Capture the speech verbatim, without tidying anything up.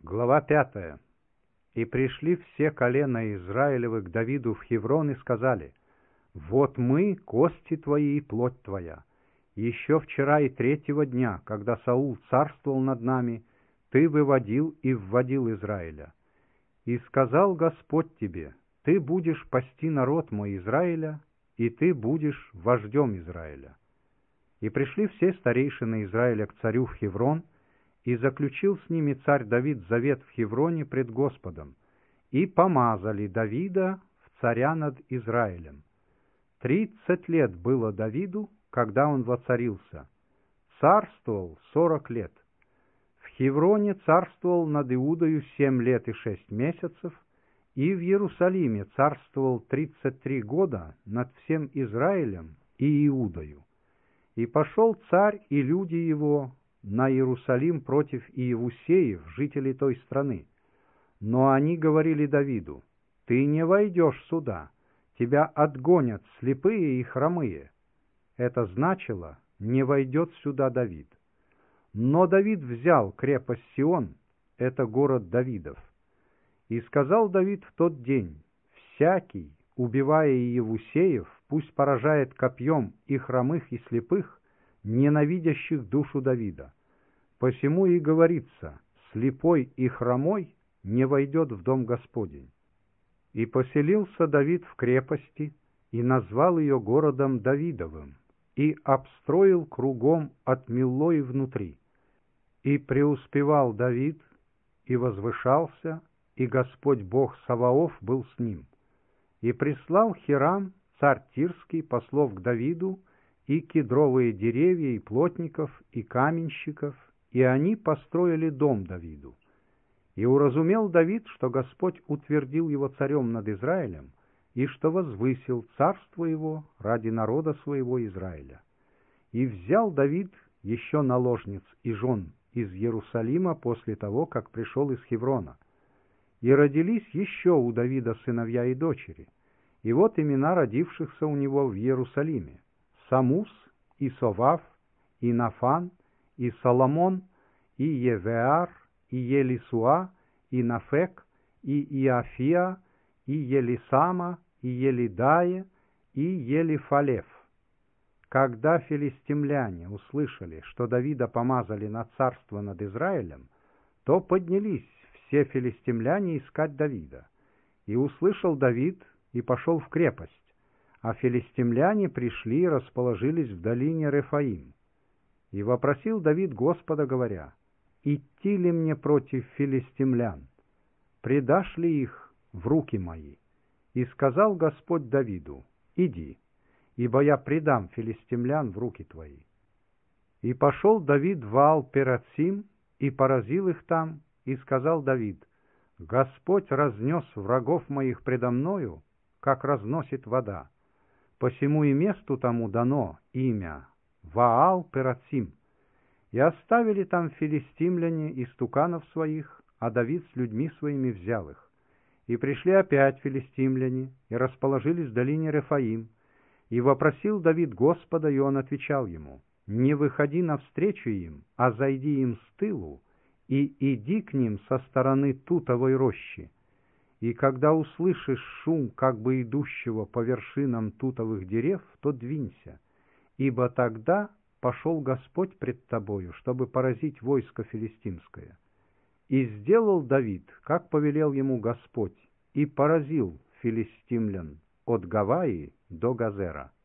Глава пятая. «И пришли все колена Израилевы к Давиду в Хеврон и сказали: вот мы, кости твои и плоть твоя. Еще вчера и третьего дня, когда Саул царствовал над нами, ты выводил и вводил Израиля. И сказал Господь тебе: ты будешь пасти народ мой Израиля, и ты будешь вождем Израиля. И пришли все старейшины Израиля к царю в Хеврон, и заключил с ними царь Давид завет в Хевроне пред Господом, и помазали Давида в царя над Израилем. Тридцать лет было Давиду, когда он воцарился. Царствовал сорок лет. В Хевроне царствовал над Иудою семь лет и шесть месяцев, и в Иерусалиме царствовал тридцать три года над всем Израилем и Иудою. И пошел царь и люди его на Иерусалим против Иевусеев, жителей той страны. Но они говорили Давиду: ты не войдешь сюда, тебя отгонят слепые и хромые. Это значило: не войдет сюда Давид. Но Давид взял крепость Сион, это город Давидов. И сказал Давид в тот день: всякий, убивая Иевусеев, пусть поражает копьем и хромых, и слепых, ненавидящих душу Давида. Посему и говорится: слепой и хромой не войдет в дом Господень. И поселился Давид в крепости, и назвал ее городом Давидовым, и обстроил кругом от Милло и внутри. И преуспевал Давид, и возвышался, и Господь Бог Саваоф был с ним. И прислал Хирам, царь Тирский, послов к Давиду, и кедровые деревья, и плотников, и каменщиков, и они построили дом Давиду. И уразумел Давид, что Господь утвердил его царем над Израилем, и что возвысил царство его ради народа своего Израиля. И взял Давид еще наложниц и жен из Иерусалима после того, как пришел из Хеврона. И родились еще у Давида сыновья и дочери, и вот имена родившихся у него в Иерусалиме: Самус, и Совав, и Нафан, и Соломон, и Евеар, и Елисуа, и Нафек, и Иафия, и Елисама, и Елидае, и Елифалев. Когда филистимляне услышали, что Давида помазали на царство над Израилем, то поднялись все филистимляне искать Давида. И услышал Давид, и пошел в крепость, а филистимляне пришли и расположились в долине Рефаим. И вопросил Давид Господа, говоря: идти ли мне против филистимлян? Предашь ли их в руки мои? И сказал Господь Давиду: иди, ибо я предам филистимлян в руки твои. И пошел Давид в Аал-Перацим, и поразил их там, и сказал Давид: Господь разнес врагов моих предо мною, как разносит вода. Посему и месту тому дано имя Ваал-Перацим. И оставили там филистимляне истуканов своих, а Давид с людьми своими взял их. И пришли опять филистимляне, и расположились в долине Рефаим. И вопросил Давид Господа, и он отвечал ему: не выходи навстречу им, а зайди им с тылу, и иди к ним со стороны тутовой рощи. И когда услышишь шум как бы идущего по вершинам тутовых дерев, то двинься, ибо тогда пошел Господь пред тобою, чтобы поразить войско филистимское. И сделал Давид, как повелел ему Господь, и поразил филистимлян от Гаваи до Газера.